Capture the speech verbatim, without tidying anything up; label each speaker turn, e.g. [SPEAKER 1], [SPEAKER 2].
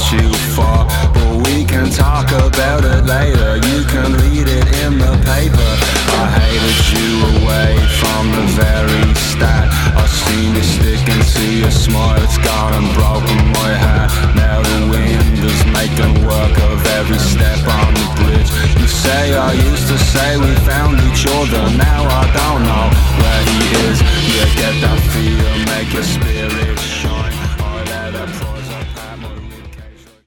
[SPEAKER 1] you far, but we can talk about it later. You can read it in the paper. I hated you away from the very start. I've seen you stick into your smile, it's gone and broken my heart. Now the wind is making work of every step on the bridge. You say I used to say we found each other. Now